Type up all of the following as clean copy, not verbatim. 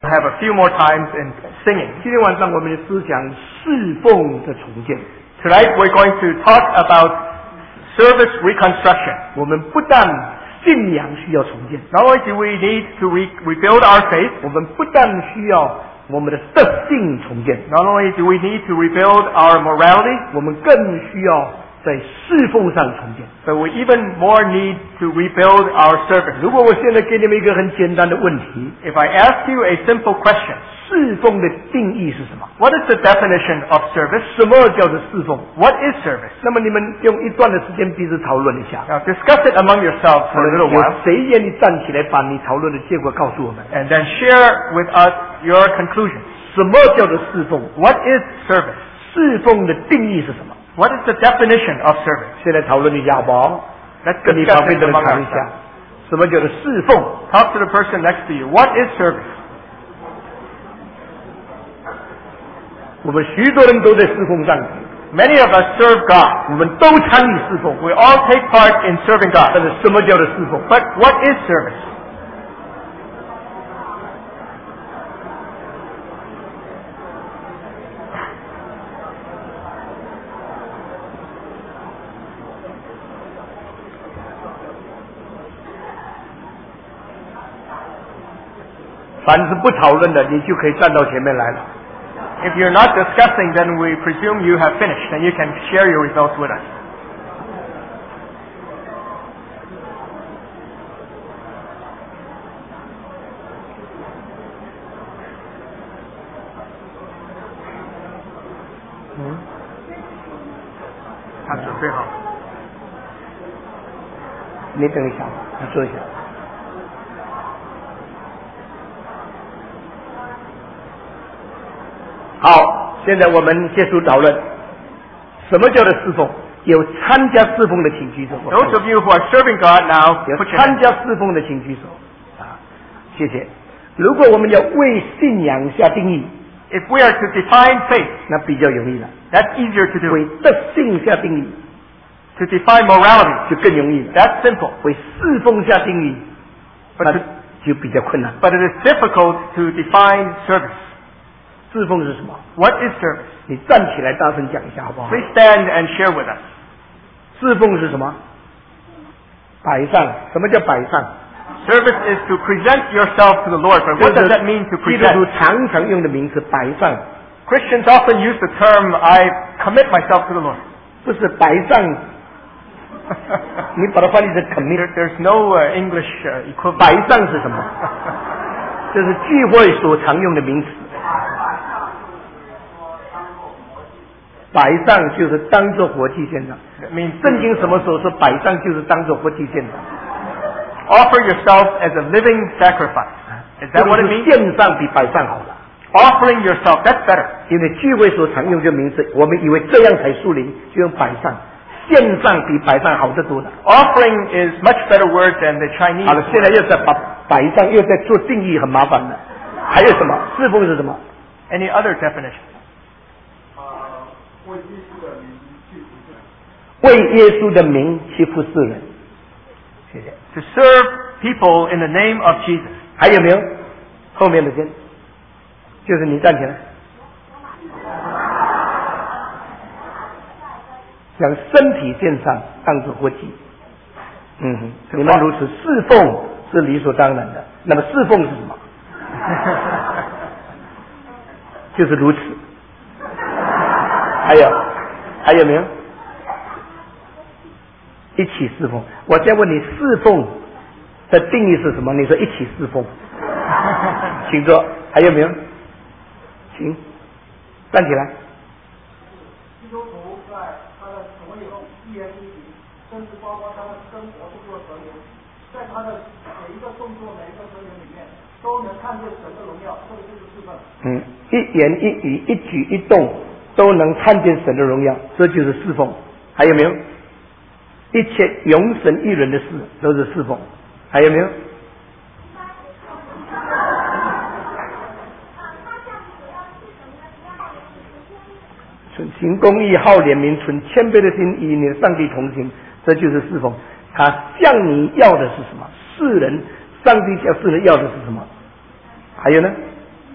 have a few more times in singing. 今天晚上我们的思想侍奉的重建。 Tonight we're going to talk about service reconstruction. 我们不但信仰需要重建， Not only do we need to rebuild our faith, 我们不但需要我们的德性重建， not only do we need to rebuild our morality, 我们更需要在侍奉上重建。 but we even more need to rebuild our service. 如果我现在给你们一个很简单的问题， If I ask you a simple question, 侍奉的定义是什么？ what is the definition of service? 什么叫做侍奉？ What is service? 那么你们用一段的时间彼此讨论一下。 Now discuss it among yourselves for a little 有 while, 谁愿意站起来把你讨论的结果告诉我们？ and then share with us your conclusions. 什么叫做侍奉？ What is service? 侍奉的定义是什么？ What is the definition of service? 现在讨论一下好不好？ Let's 跟你旁 discuss 边 it 的人 among 谈一下 ourselves. 什么叫做侍奉？ Talk to the person next to you. What is service? 我们许多人都在侍奉上， Many of us serve God. 我们都参与侍奉。 We all take part in serving 但 God. 是什么叫做侍奉？ But what is service? 凡是不讨论的，你就可以站到前面来了。 If you're not discussing, then we presume you have finished and you can share your results with us. 他准备好。 你等一下，你坐一下。好，现在我们结束讨论。什么叫做侍奉？有参加侍奉的请举手。 Those of you who are serving God now, 有 put your 参 hands. 加侍奉的请举手。啊，谢谢。如果我们要为信仰下定义， If we are to define faith, 那比较容易了。 that's easier to 为 do. 德性下定义 To define morality, 就更容易了。 that's simple. 为侍奉下定义， But 那 to, 就比较困难。 but it is difficult to define service. 侍奉是什么？ What is service? 你站起来大声讲一下好不好？ Please stand and share with us. 侍奉是什么？摆上。什么叫摆上？ Service is to present yourself to the Lord. But what does that mean to 基督徒 present? 常常用的名词摆上， Christians often use the term, I commit myself to the Lord. 不是摆上，你把它翻译成 commit。 There's no English equivalent. 摆上是什么？这是聚会所常用的名词。摆上就是当做活祭献上。 That means 圣经什么时候说摆上就是当做活祭献上？ offer yourself as a living sacrifice. Is that what it 就是 means? 献上比摆上好了。 Offering yourself, that's better. 因为聚会所常用这名词，我们以为这样才属灵，就用摆上。献上比摆上好得多了。 Offering is much better word than the Chinese. 好了，现在又在把摆上又在做定义，很麻烦了。还有什么？侍奉是什么？ Any other definition? 为耶稣的名去服侍人。谢谢。 To serve people in the name of Jesus. 还有没有？后面的先，就是你站起来，将身体献上，当作活祭。嗯哼，你们如此侍奉是理所当然的。那么侍奉是什么？就是如此。还有没有？一起侍奉。我再问你，侍奉的定义是什么？你说一起侍奉。请坐。还有没有？请站起来。 基督徒在他的所有一言一行，甚至包括他的生活工作成员，在他的每一个动作、每一个成员里面，都能看见神的荣耀，这个就是侍奉。 一言一语、一举一动都能看见神的荣耀，这就是侍奉。还有没有？一切永神一人的事都是侍奉。还有没有？行公义、好怜悯、存谦卑的心，与你的上帝同行，这就是侍奉。他向你要的是什么？世人，上帝向世人要的是什么？还有呢？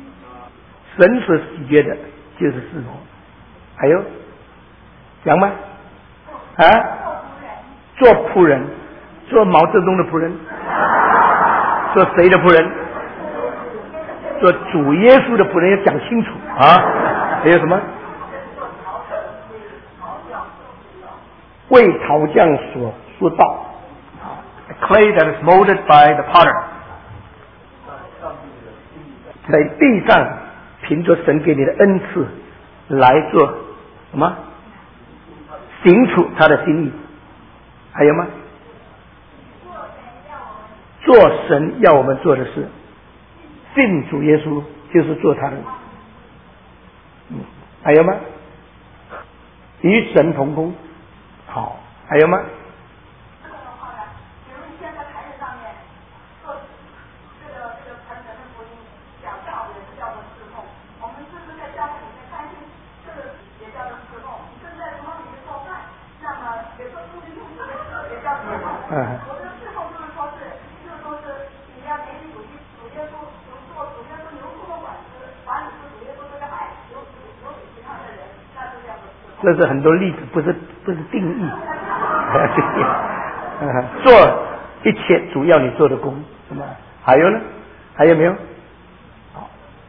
神所喜悦的就是侍奉。还有讲吗？啊？做仆人，做毛泽东的仆人，做谁的仆人？做主耶稣的仆人，要讲清楚啊！还有什么？为陶匠所塑造。 A clay that is molded by the potter. 在地上凭着神给你的恩赐来做什么？行出他的心意。还有吗？做神要我们做的事，信主耶稣就是做他的。还有吗？与神同工。好，还有吗？这是很多例子，不是定义。做一切主要你做的工，什么？还有呢？还有没有？好，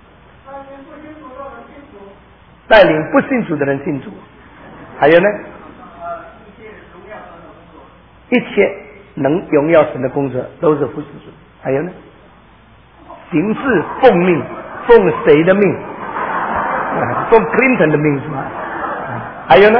带领不信主的人信主。还有呢？一切能荣耀神的工作都是服侍主。还有呢？行事奉命，奉谁的命？奉 Clinton 的命是吗？还有呢？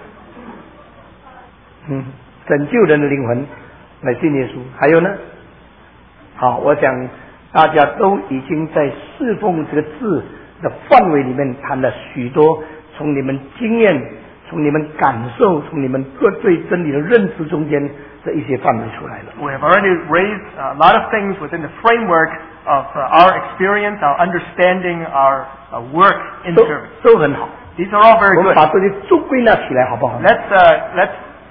拯救人的灵魂来信耶稣。还有呢？好，我想大家都已经在侍奉这个字的范围里面谈了许多，从你们经验，从你们感受，从你们对真理的认知中间的一些范围出来了。 We have already raised a lot of things within the framework of our experience, our understanding, our work in service. 都很好。 These are all very 我们 good. 把这些都归纳起来好不好？ Let's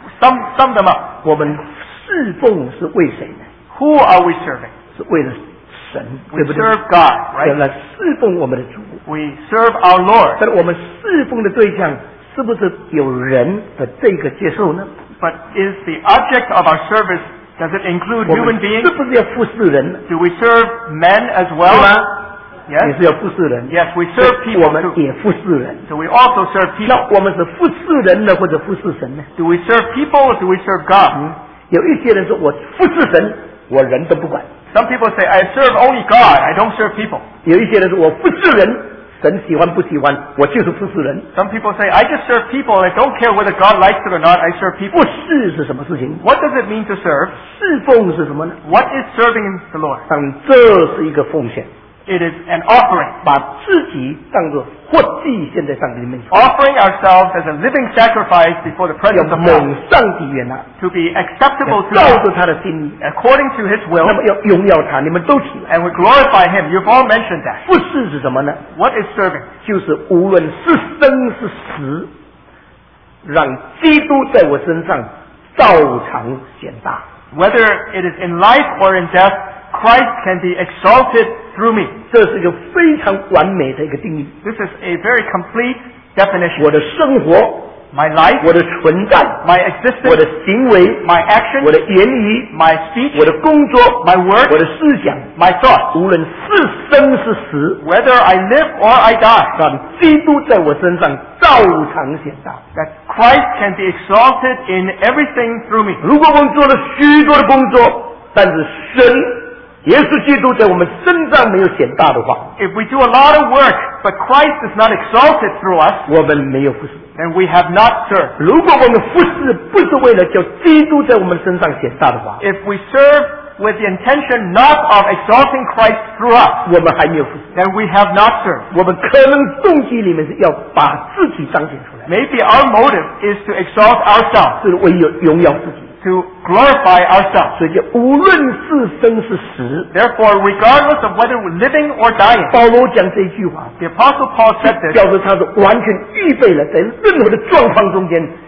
sum them up. 我们侍奉是为谁呢？ Who are we serving? 是为了神， We 对不对？ serve God, 为 right? 了侍奉我们的主。 We serve our Lord. 但是我们侍奉的对象是不是有人的这个接受呢？ But is the object of our service, does it include 我们 human beings? 是不是要服侍人呢？ Do we serve men as 是 well? 吗？也 Yes. 是要服侍人。 Yes, we serve 我 people 们 too. 也服侍人。 So we also serve 那 people. 我们是服侍人呢，或者服侍神呢？ Do we serve people or do we serve God? 有一些人说我服侍神，我人都不管； Some people say, I serve only God, I don't serve people. 有一些人说我服侍人，神喜欢不喜欢，我就是服侍人。 Some people say, I just serve people, I don't care whether God likes it or not, I serve 服 people. 侍是什么事情？ What does it mean to serve? 侍奉是什么呢？ What is serving the Lord? 但这是一个奉献， It is an offering. 把自己当作活祭献在上帝的面前， Offering ourselves as a living sacrifice before the 要 presence of 蒙 God. 上帝悦纳， To be acceptable 要 to 照 God. 着他的心意， According to His will. 那么要荣耀他。你们都提了， And we glorify Him. You've all mentioned that. 服侍是什么呢？ What is serving? 就是无论是生是死，让基督在我身上照常显大。 Whether it is in life or in death, Christ can be exalted through me. 这是一个非常完美的一个定义。 This is a very complete definition. 我的生活， My life, 我的存在， my 我的 existence, 行为， my actions, 我的言语， my speech, 我的工作， my work, 我的思想， my thoughts, 无论是生是死， whether I live or I die, 让基督在我身上照常显大。 that Christ can be exalted in everything through me. 如果我们做了许多的工作，但是神耶稣基督在我们身上没有显大的话， If we do a lot of work, but Christ is not exalted through us, 我们没有服侍。 then we have not served. 如果我们服侍不是为了叫基督在我们身上显大的话， If we serve with the intention not of exalting Christ through us, 我们还没有服侍。 then we have not served. 我们可能动机里面是要把自己彰显出来， Maybe our motive is to exalt ourselves, 是为有荣耀自己。 to glorify ourselves. 所以就无论是生是死， Therefore, regardless of whether we're living or dying, 保罗讲这句话， the Apostle Paul said this, 表示他是完全预备了，在任何的状况中间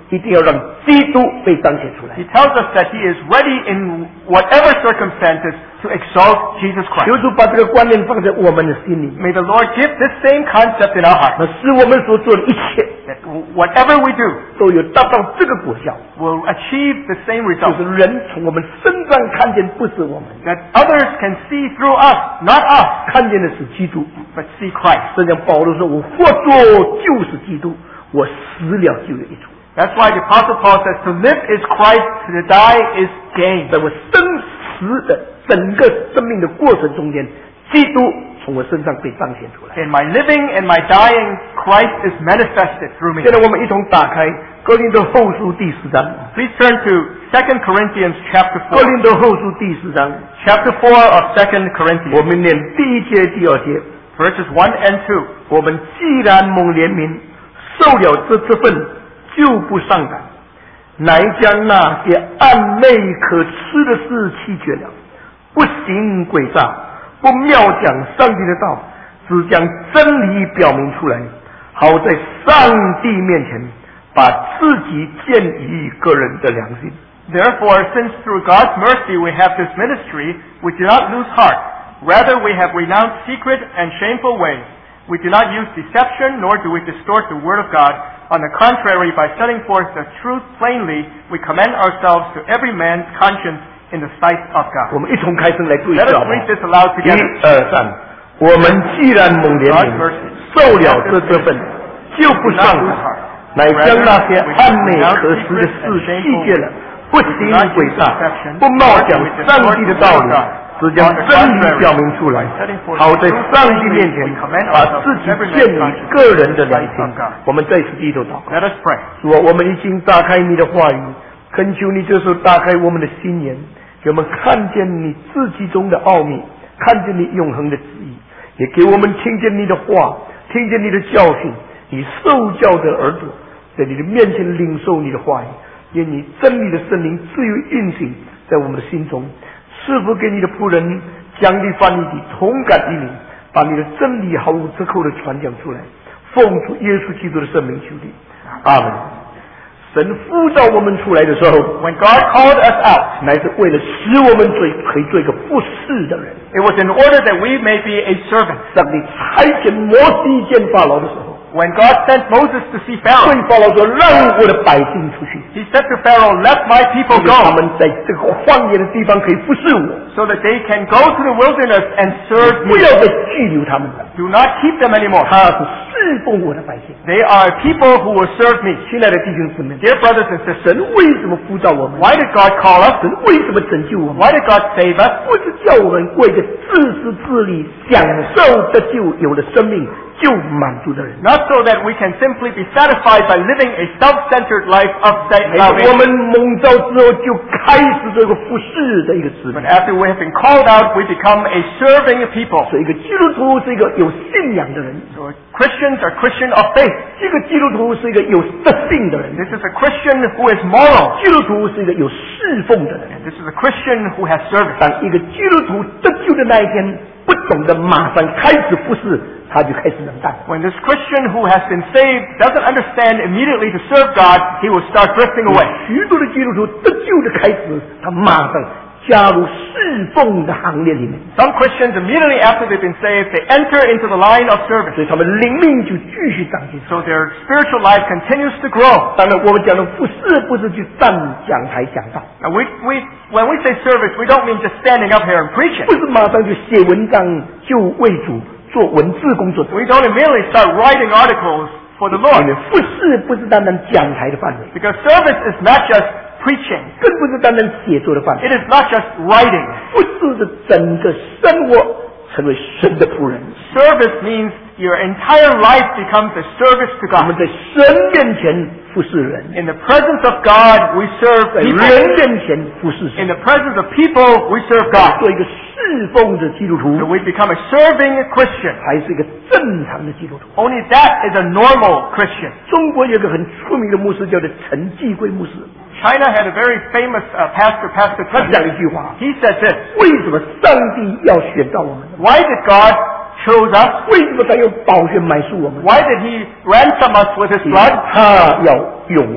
一定要让基督被彰显出来。 He tells us that He is ready in whatever circumstances to exalt Jesus 求 Christ. 主把这个观念放在我们的心里， May the Lord give this same concept in our hearts, 那使我们所做的一切 that whatever we do 都有达到这个果效， will achieve the same 就 result, 是人从我们身上看见不是我们， that others can see through us, not us, 看见的是基督。 but see Christ. 这样保罗说：“我活着就是基督，我死了就有益处。” That's why the Apostle Paul says, to live is Christ, to die is gain. 在我生死的整个生命的过程中间，基督从我身上被彰显出来。 In my living and my dying, Christ is manifested through me. 现在我们一同打开哥林多后书第4章。 Please turn to 2 Corinthians chapter 哥 4. 林多后书第4章， Chapter 4 of 2 我 Corinthians, 们念第1节、第2节。 verses 1 and 2. 我们既然蒙怜悯，受了这份，就不上胆，乃将那些暗昧可吃的事弃绝了，不行诡诈，不妙讲上帝的道，只将真理表明出来，好在上帝面前把自己建于个人的良心。 Therefore, since through God's mercy we have this ministry, we do not lose heart. Rather, we have renounced secret and shameful ways. We do not use deception, nor do we distort the word of God. On the contrary, by setting forth the truth plainly, we commend ourselves to every man's conscience in the sight of 我 God. 们一同开声来对 Let 照 us read this aloud 1、 together. 2、3。我们既然蒙怜悯，受了这份，就不上胆，乃将那些暗昧可食的事弃绝了，不行诡诈，不冒讲上帝的道理，只将真理表明出来，好在上帝面前把自己建立个人的良心。我们在此低头祷告。 Let us pray. 主啊，我们已经打开你的话语，恳求你这时候打开我们的心眼，给我们看见你自己中的奥秘，看见你永恒的旨意，也给我们听见你的话，听见你的教训，你受教的耳朵，在你的面前领受你的话语，愿你真理的圣灵自由运行在我们的心中，赐福给你的仆人将你翻译的同感于你，把你的真理毫无折扣的传讲出来，奉主耶稣基督的圣名求你，阿门。神呼召我们出来的时候， When God called us out, 乃是为了使我们可以做一个服侍的人。 it was in order that we may be a servant. 上帝差遣摩西见法老的时候， When God sent Moses to see 对 Pharaoh, 法老说：“让我的百姓出去， he said to Pharaoh, let my people 他 go, 们在这个荒野的地方可以服侍我， so that they can go to the wilderness and serve 不 me. 要再拘留他们了。 Do not keep them anymore. 他是侍奉我的百姓。” They are people who will serve me. 亲爱的弟兄姊妹， Dear brothers and sisters, 神为什么呼召我们？ why did God call us? 神为什么拯救我们？ Why did God save us? 不是叫我们过一个自私自利、享受得救、有了生命就满足的人。 Not so that we can simply be satisfied by living a self-centered life of 我 salvation. 们蒙召之后，就开始这个服侍的一个使 But 命。 after we have been called out, we become a serving people. 所以，一个基督徒是一个有信仰的人， So Christians are Christian of faith. 一个基督徒是一个有德性的人， This is a Christian who is moral. 基督徒是一个有侍奉的人。 This is a Christian who has service. 当一个基督徒得救的那一天，不懂得马上开始服侍，他就开始冷淡。 When this Christian who has been saved doesn't understand immediately to serve God, he will start drifting away. 许多的基督徒得救的开始，他马上加入侍奉的行列里面， Some Christians, immediately after they've been saved, they enter into the line of service. 所以他们灵命就继续长进。 So their spiritual life continues to grow. 当然，我们讲的服侍不是去站讲台讲道， Now when we say service, we don't mean just standing up here and preaching. 不是马上就写文章就为主做文字工作者。 We don't immediately start writing articles for the 因 Lord. 为服侍不是单单讲台的范围， Because service is not just preaching. 更不是单单写作的范围。 It is not just writing. 服侍的整个生活成为神的仆人。 Service means your entire life becomes a service to 我们 God. 在神面前服侍人， In the presence of God, we serve 在 people. 人面前服侍 In 神。 the presence of people, we serve God. 做一个侍奉的基督徒 So，we become a serving Christian. 才是一个正常的基督徒。 Only that is a normal Christian. 中国有一个很出名的牧师，叫做陈继贵牧师， China had a very famous pastor, Pastor 他 Chen. 讲一句话： He said this, 为什么上帝要选召我们？ why did God choose us? 为什么他用宝血买赎我们？ Why did He ransom us with His 因为 blood? 他要用我们。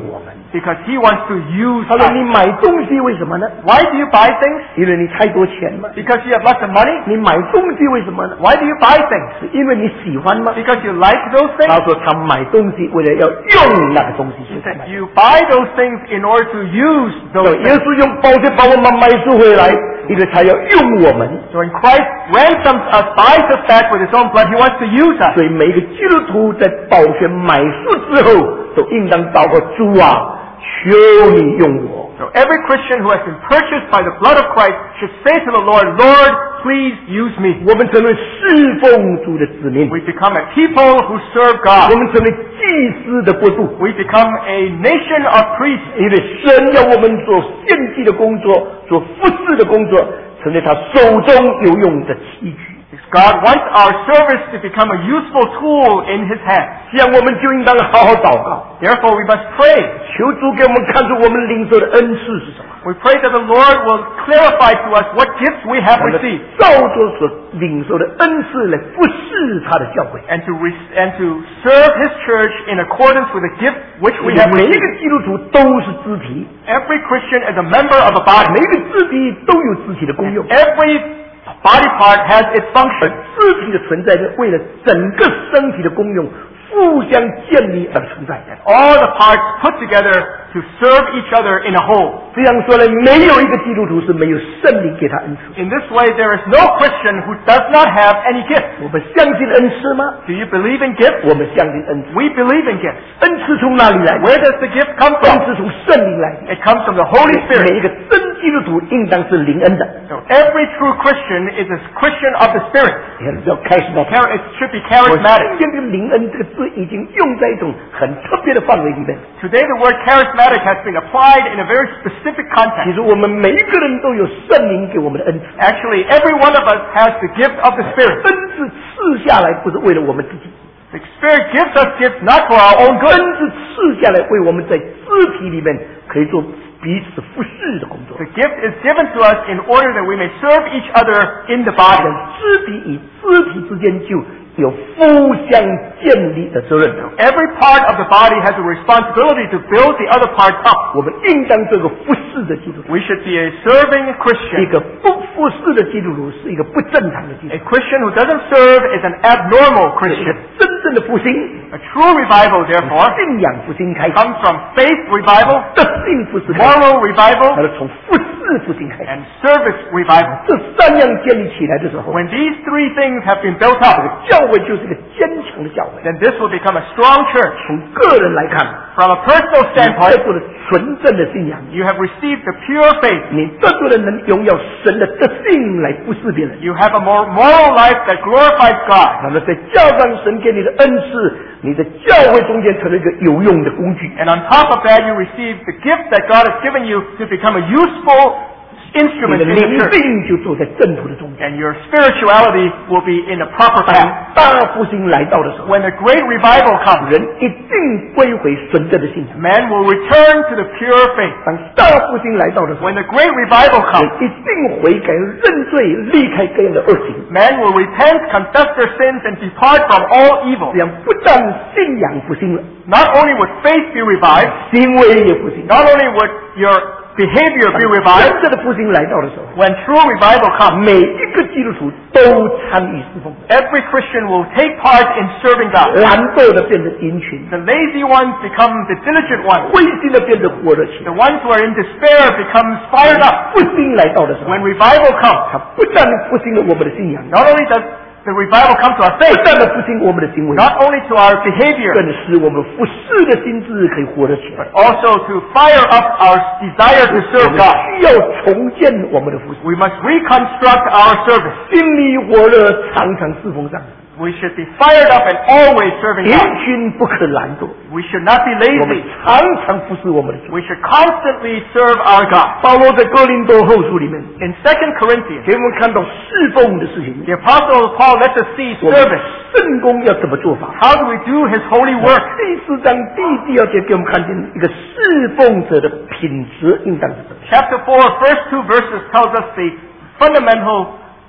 Because He wants to use 他说 us. 你买东西为什么呢？ Why do you buy things? 因为你太多钱吗？ Because you have lots of money? 你买东西为什么呢？ Why do you buy things? 是因为你喜欢吗？ Because you like those 他 things? 说他买东西为了要用那个东西，所以才买。 You buy those things in order to use those 耶 things. 稣用宝血把我们买赎回来，因为他要用我们。 So when Christ ransoms us, buys us back with His own blood, He wants to use us. 所以每个基督徒在宝血买赎之后，都应当祷告主啊，求你用我。 So every Christian who has been purchased by the blood of Christ should say to the Lord, Lord, please use me. 我们成为侍奉主的子民， We become a people who serve 我 God. 们成为祭司的国度。 We become a nation of priests. 因为神要我们做献祭的工作，做服侍的工作，成为他手中有用的器具。 God wants our service to become a useful tool in His hands. 这样我们就应当好好祷告， Therefore, we must pray. 求主给我们看出我们领受的恩赐是什么。 We pray that the Lord will clarify to us what gifts we have 我们 received 照着所领受的恩赐来服侍他的教会。 and to serve His church in accordance with the gifts which we 因为 have 每一 received. 个基督徒都是肢体， Every Christian is a member of a body. 每一个肢体都有肢体的功用。 Every body part has its function. 肢体的存在是为了整个身体的功用互相建立而存在的。 All the parts put together to serve each other in a whole. 这样说来，没有一个基督徒是没有圣灵给他恩赐。 In this way, there is no Christian who does not have any gift. 我们相信恩赐吗？ Do you believe in gifts? 我们相信恩赐。 We believe in gifts. 恩赐从哪里来？ Where does the gift come 恩 from? 赐从圣灵来的。 It comes from the Holy 每 Spirit. 一个真基督徒应当是灵恩的。 So every true Christian is a Christian of the Spirit. 要开始到 It should be 我 charismatic. 今天这个灵恩这个字已经用在一种很特别的范围里面。 Today the word charismatic has been applied in a very specific 其 context. 实我们每一个人都有圣灵给我们的恩赐， Actually, every one of us has the gift of the Spirit. 恩赐赐下来不是为了我们自己， The Spirit gives us gifts not for our own 恩 good. 赐赐下来为我们在肢体里面可以做彼此服侍的工作。 The gift is given to us in order that we may serve each other in the body. 肢体与肢体之间就有互相建立的责任。 Every part of the body has a responsibility to build the other parts up. 我们应当做一个服侍的基督徒。 We should be a serving 一 Christian. 个不服侍的基督徒是一个不正常的基督 A 徒。 Christian who doesn't serve is an abnormal 一个 Christian. 真正的复兴， A true revival, therefore, 信仰复兴开始， comes from faith revival, 德性复兴开始， moral revival, 它是从服侍复兴开始。 and service revival. 这三样建立起来的时候， When these three things have been built 这 up, 个教会就是一个坚强的教会。 then this will become a strong church. 从个人来看， From a personal 你得 standpoint, 到了纯正的信仰， you have received the pure faith. 你得到了能荣耀神的德性来服侍别人。 You have a more moral life that glorifies God. 那么再加上神给你的恩赐，你的教会中间成了一个有用的工具。 And on top of that, you receive the gift that God has given you to become a useful 你 instrument 的 in the 灵 church. 性就坐在正途的中间。 And your spirituality will be in a proper 当 path. 大复兴来到的时候， When the great revival comes, 人一定归回纯正的信仰。 man will return to the pure faith. 当大复兴来到的时候， When the great revival 人 comes, 一定悔改认罪，离开各样的恶行。 man will repent, confess their sins, and depart from all evil. 这样不但信仰复兴了， Not only would faith be revived, 行为也复兴。 not only would your behavior be revived, 真正的复兴来到的时候， when true revival comes, 每一个基督徒都参与侍奉， every Christian will take part in serving God. 懒惰的变成殷勤， The lazy ones become the diligent ones. 灰心的变成火热起 The 来。 ones who are in despair becomes fired up. 复兴来到的时候， When revival comes, 他不但复兴了我们的信仰， not only does the revival come to our 不 faith, 但的复兴我们的行为， not only to our behavior, 更使我们服侍的心智可以活得起来。 also to fire up our desire to 我 serve 们 God. 需要重建我们的服侍， We must reconstruct our service. 心里火热，常常侍奉上。 We should be fired up and always serving 殷 God. 勤不可懒惰， We should not be 我们 lazy. 常常服侍我们的主。 We should constantly serve our God. 保罗在哥林多后书里面 In 2 Corinthians, 给我们看到侍奉的事情， the Apostle Paul lets us see 我们 service. 圣工要怎么做法。 How do we do His holy work? 第4章第2节给我们看见一个侍奉者的品质应当是什么。 Chapter 4, first 2 verses tells us the fundamental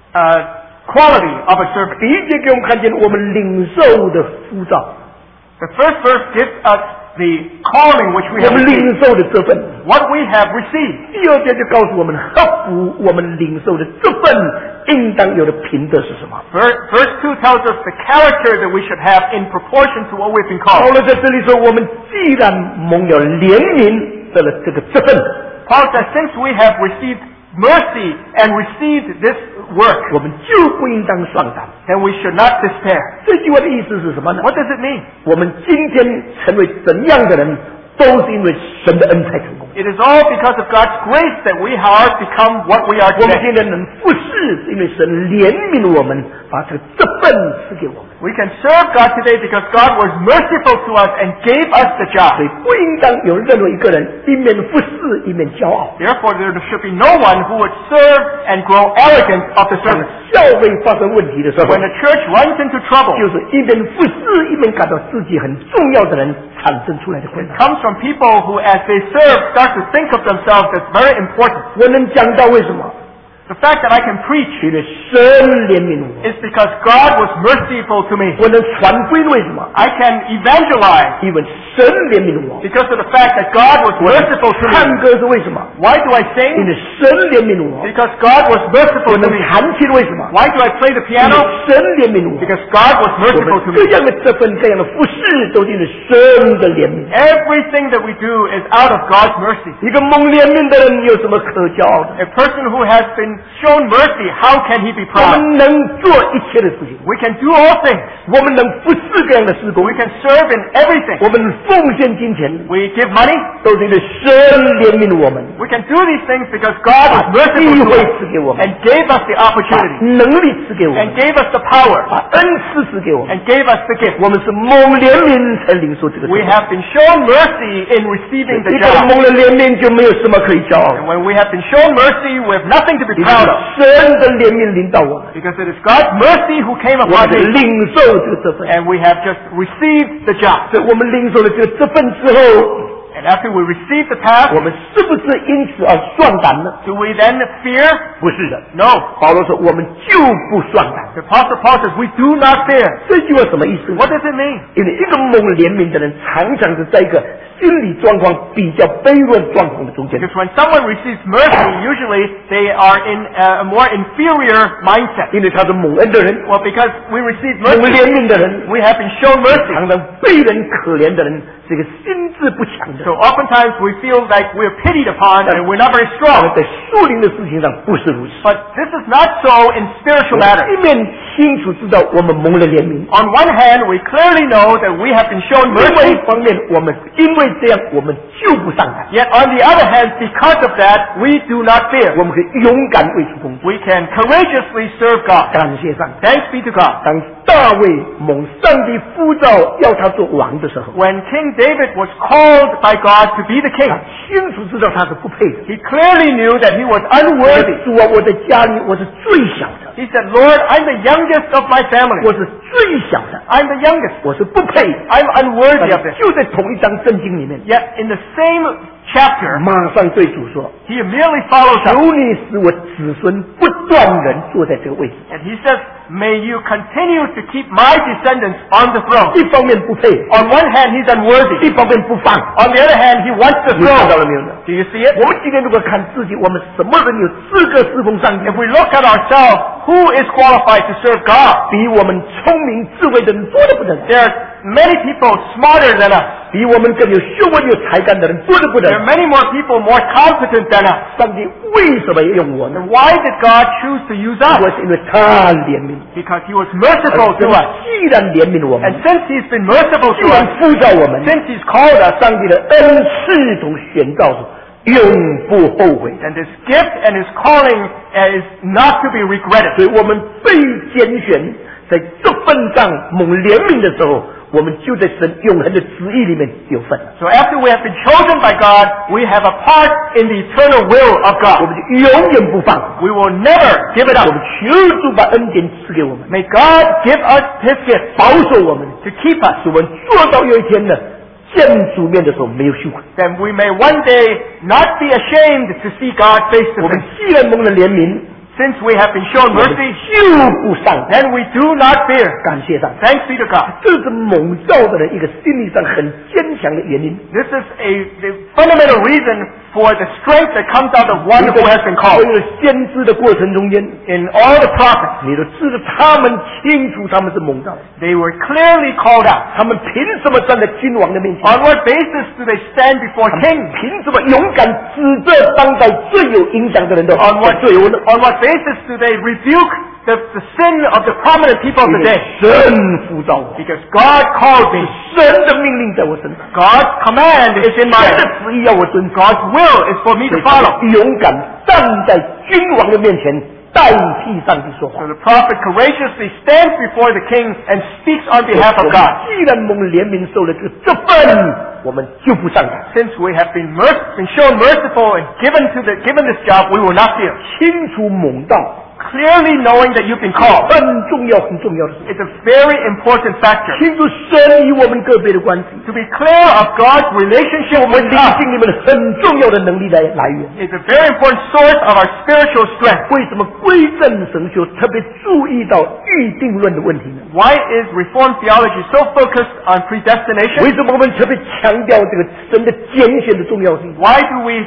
quality of a servant. 第1节给我们看见我们领受的呼召， The first verse gives us the calling which we 我 have 们领 received, 受的这份。 what we have received. 第二节就告诉我们，合乎我们领受的这份应当有的品德是什么？ Verse 2 tells us the character that we should have in proportion to what we've been 保 called. 罗在这里说，我们既然蒙了怜悯的了这份， Paul says, since we have received mercy and received this work, 我们就不应当丧胆。 then we should not despair. 这句话的意思是什么呢？ What does it mean? 我们今天成为怎样的人，都是因为神的恩才成功。 It is all because of God's grace that we have become what we are 我们 today. 今天能服侍，是因为神怜悯我们，把这份赐给我们。 We can serve God today because God was merciful to us and gave us the 所 job. 以不应当有任何一个人一面服侍一面骄傲。 Therefore, there should be no one who would serve and grow arrogant of the 当 service. 教会发生问题的时候， When the church runs into trouble, 就是一面服侍一面感到自己很重要的人产生出来的困 it 难。 comes from people who, as they serve, start to think of themselves as very important. 我能讲到为什么？ The fact that I can preach 因为神怜悯我， is because God was merciful to me. 我能传福音为什么？ I can evangelize 因为神怜悯我。 because of the fact that God was merciful to 唱 me. 歌是为什么？ Why do I 因 sing? 为神怜悯我。 Because God was 我 merciful to 能 me. 弹琴为什么？ Why do I play the 因为 piano? 神怜悯我。 Because God was 我 merciful 们 to 各 me. 样的这份各样的服侍，都是因为神的怜悯。 Everything that we do is out of God's mercy. 一个蒙怜悯的人有什么可骄傲的？ A person who has been shown mercy, how can he be 我 proud? 们能做一切的事情， We can do all things. 我们能服侍各样的事工， We can serve in everything. 我们奉献金钱， We give money. 都是因为神怜悯我们， We can do these things because God 把 was 机 merciful 会 to us 赐给我们， and gave us the 把 opportunity 能力赐给我 and 们， gave us the power 把恩赐赐给我们。 and gave us the gift. 我们是蒙怜悯才领受这个。 We have been shown mercy in receiving the 一个人 job. 蒙了怜悯，就没有什么可以骄傲 And 的， when we have been shown mercy, we have nothing to be 因为 proud of 神的怜悯领导我们， because it is God's mercy who came 我 upon 们 me 领受这份。 and we have just received the job. 所以我们领受了这份之后， And after we receive the task, 我们是不是因此而壮胆呢？ do we then fear? 不是的。 No. 保罗说，我们就不壮胆。 The Apostle Paul says, we do not fear. 这句话什么意思呢？ What does it mean? 因为一个蒙怜悯的人，常常是在一个心理状况比较卑弱状况的中间。 Because when someone receives mercy, usually they are in a more inferior mindset. 因为他是蒙恩的人， Well, because we receive 蒙 mercy, 怜悯的人， we have been shown mercy. 常常被人可怜的人，是一个心智不强的 So 人。 oftentimes we feel like we're pitied upon and we're not very 但 strong. 在属灵的事情上不是如此。 But this is not so in spiritual 一 matters. 面清楚知道我们蒙了怜悯， On one hand, we clearly know that we have been shown 另外一 mercy. 方面，我们因为这样，我们就不上胆， Yet on the other hand, because of that, we do not fear. 我们可以勇敢为主工作。 We can courageously serve God. 感谢上帝。 Thanks be to God. 当大卫蒙上帝呼召要他做王的时候， When King David was called by God to be the king, 他清楚知道他是不配的。 he clearly knew that he was unworthy. 主啊，我在家里我是最小的， He said, Lord, I'm the youngest of my 我 family. 是最小的， I'm the youngest. 我是不配的。 I'm unworthy of 但 this. 就在同一章圣经里面， Yet in the same chapter, 马上对主说 he immediately follows：“ up 求你使我子孙不断人坐在这个位置。 and he says, May you continue to keep my descendants on the throne. ” 一方面不配， On one hand, he's unworthy. 一方面不放。 On the other hand, he wants the 你看到了 throne. 没有呢？ Do you see it? 我们今天如果看自己，我们什么人有资格侍奉上帝 If？we look at ourselves, who is qualified to serve God? 比我们聪明智慧的人多得不得了， There are many people smarter than us. 比我们更有学问有才干的人多得不得 There are 了。 many more people more competent than us. 上帝为什么要用我呢 And？why did God choose to use us? 我是因为他怜悯， Because he was merciful to 神 us. 既然怜悯我们 And，since he's been merciful 既 to 然 us, 呼召我们， since he's called us, 上帝的恩赐同选召是永不后悔的。 and his gift and his calling is not to be regretted. 所以我们被拣选，在这份上蒙怜悯的时候，我们就在神永恒的旨意里面有份了。 So after we have been chosen by God, we have a part in the eternal will of 我 God. 们就永远不放， We will never give it 我 up. 们求主把恩典赐给我们， May God give us his gift 保守我们， to keep us, 使我们做到有一天呢，见主面的时候没有羞愧。 that we may one day not be ashamed to see God face to 我们 face. 既然蒙了怜悯， since we have been shown 我们 mercy, 就不上当。 then we do not fear. 感谢上帝， Thanks be to God. 这是蒙召的人一个心理上很坚强的原因。 This is the fundamental reason for the strength that comes out of one who has been 所 called. 有的先知的过程中间， In all the prophets, 你都知道他们清楚他们是蒙召， they were clearly called out. 他们凭什么站在君王的面前？ On what basis do they stand before 他们 kings? 凭什么勇敢指责当代最有影响的人的 On what, 罪恶呢？ on what basis do they rebuke the sin of the prominent people of 因 the 为 day? 神呼召我， Because God called me. 神的命令在我身上， God's command is in 神 my 的旨意要我遵守。 God's will is for me to 所以他 follow. 勇敢站在君王的面前，代替上帝说 So 话。 the prophet courageously stands before the king and speaks on behalf 我 of 们 God. 既然蒙怜悯受了这份，我们就不上当。 Since we have been shown merciful and given this job, we will not fear. 清楚蒙道， Clearly knowing that you've been called, 很重要的事。 it's a very important factor. 清楚神与我们个别的关系， To be clear of God's relationship 我们 with 灵 us 性里面的很重要的能力来源。 is a very important source of our spiritual strength. 为什么归正神学特别注意到预定论的问题呢？ Why is Reformed theology so focused on predestination? 为什么我们特别强调这个神的拣选的重要性？ Why do we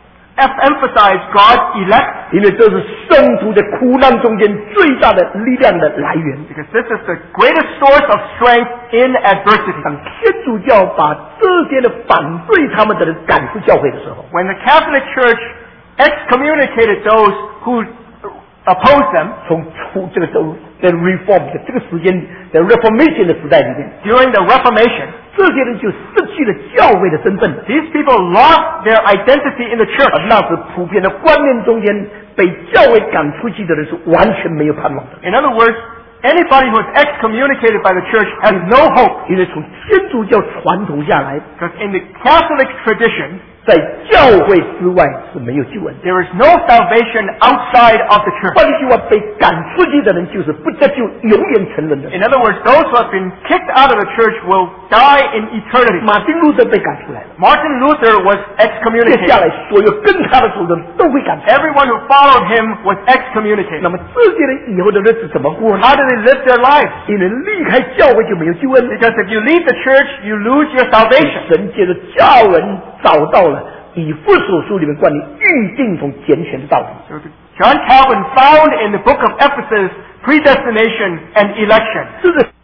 emphasize God's elect? 因为这是圣徒在苦难中间最大的力量的来源。 Because this is the greatest source of strength in adversity. 当天主教把这些的反对他们的人赶出教会的时候， When the Catholic Church excommunicated those who opposed them 从这个在 Reform 的这个时间，在 Reformation 的时代里面， during the Reformation, 这些人就失去了教会的身份了。 these people lost their identity in the 而 church. 那是普遍的观念中间，被教会赶出去的人是完全没有盼望的。 In other words, anybody who is excommunicated by the church has no hope. 因为从天主教传统下来， Because in the Catholic tradition, 在教会之外是没有救恩的。 there is no salvation outside of the church. 换句话，被赶出去的人就是不得救、永远沉沦的。 In other words, those who have been kicked out of the church will die in eternity. 马丁路德被赶出来了， Martin Luther was 接下 excommunicated. 来所有跟他的主人都会赶出来。 Everyone who followed him was excommunicated. 那么这些人以后的日子怎么过呢？ How do they live their lives? 因为离开教会就没有救恩。 Because if you leave the church, you lose your salvation. 神借着教人找到了以弗所书里面关于预定从拣选的道理。 So John Calvin found in the book of Ephesus predestination and election. 这是